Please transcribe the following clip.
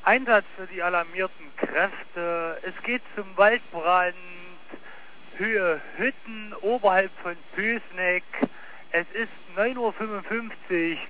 Einsatz für die alarmierten Kräfte. Es geht zum Waldbrand, Höhe Hütten, oberhalb von Pößneck. Es ist 9:55 Uhr.